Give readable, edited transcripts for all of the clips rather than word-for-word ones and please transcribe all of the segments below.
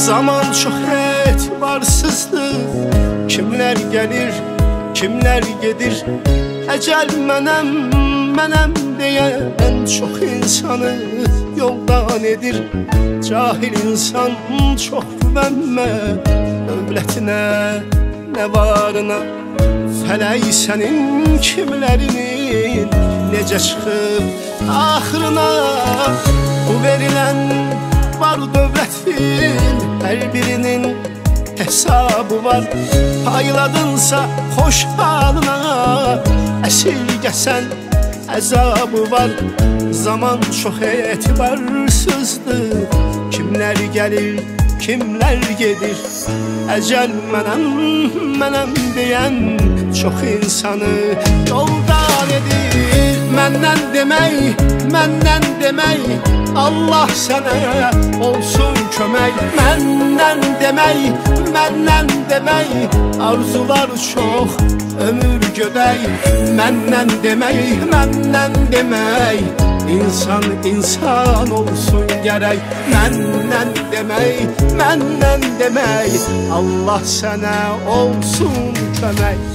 Zaman çox etibarsızdır. Kimlər gəlir, kimlər gedir. Əcəl mənəm, mənəm deyən çox insanı yoldan edir. Cahil insan çox güvənmə dövlətinə, nə varına. Fələk sənin kimlərinin necə çıxıb axırına. Bu verilən var dövlətin hər birinin hesabı var. Payladınsa xoş halına, əsirgəsən əzabı var. Zaman çox etibarsızdır. Kimlər gəlir, kimlər gedir. Əcəl mənəm, mənəm deyən çox insanı yoldan edir. Məndən demək, məndən demək, Allah sənə olsun kömək. Məndən demək, məndən demək, arzular çox, ömür gödək. Məndən demək, məndən demək, İnsan insan olsun gərək. Məndən demək, məndən demək, Allah sənə olsun kömək.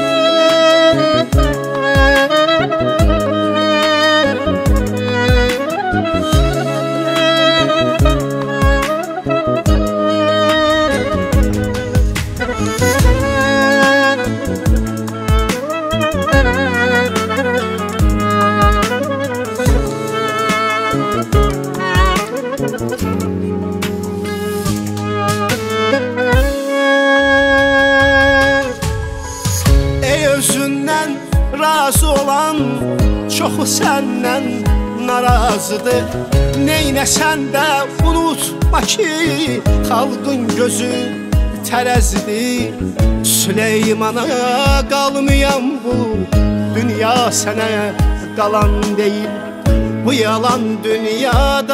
Ey özündən razı olan çoxu səndən narazıdır. Neynəsən də unutma ki, xalqın gözü tərəzidir. Süleymana qalmayan bu dünya sənə qalan deyil. Bu yalan dünyada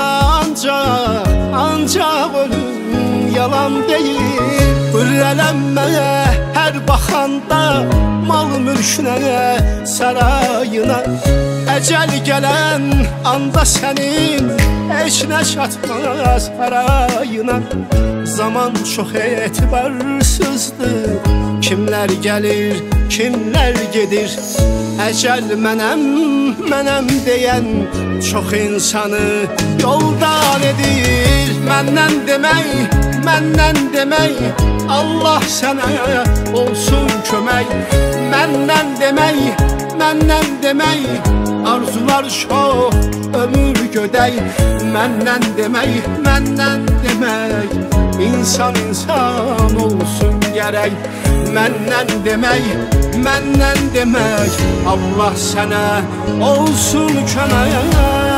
ancaq ölüm yalan deyil. Hürrələnmə hər baxanda mal mülkünə, sarayına. Əcəl gələn anda sənin heç nə çatmaz harayına. Zaman çox etibarsızdır. Kimlər gəlir, kimlər gedir. Əcəl mənəm, mənəm deyən çox insanı yoldan edir. Məndən demək, məndən demək, Allah sənə olsun kömək. Məndən demək, məndən demək, arzular çox, ömür gödək. Məndən demək, məndən demək, İnsan insan olsun gərək. Məndən demək, məndən demək, Allah sənə olsun kömək.